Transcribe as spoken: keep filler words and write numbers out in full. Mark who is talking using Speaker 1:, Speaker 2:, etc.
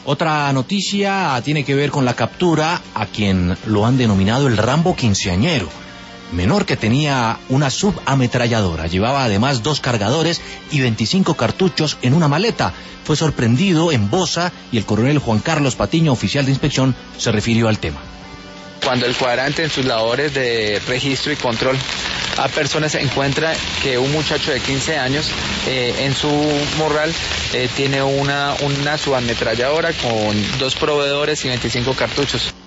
Speaker 1: Otra noticia tiene que ver con la captura a quien lo han denominado el Rambo quinceañero. Menor que tenía una subametralladora, llevaba además dos cargadores y veinticinco cartuchos en una maleta. Fue sorprendido en Bosa y el coronel Juan Carlos Patiño, oficial de inspección, se refirió al tema.
Speaker 2: Cuando el cuadrante en sus labores de registro y control a personas encuentra que un muchacho de quince años eh, en su morral eh, tiene una, una subametralladora con dos proveedores y veinticinco cartuchos.